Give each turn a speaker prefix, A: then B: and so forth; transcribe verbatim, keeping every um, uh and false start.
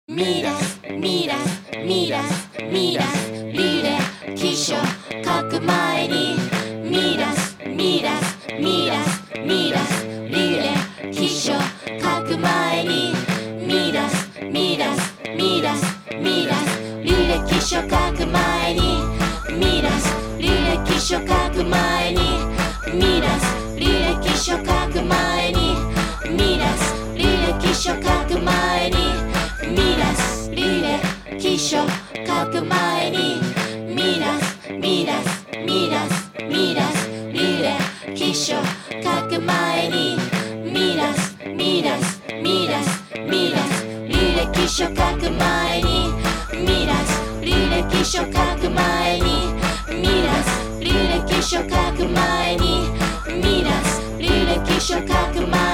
A: ミラスミラスミラスミラス履歴書書く前にミラスミラスミラスミラス履歴書書く前にミラスミラスミラスミラス履歴書書く前にミラス履歴書書く前にミラス履歴書書く前にミラス履歴書書く前にミラス履歴書書く前にミラスミラスミラスミラス履歴書書く前にミラスミラスミラスミラス履歴書書く前にミラス履歴書書く前にミラス履歴書書く前にミラス履歴書書く前に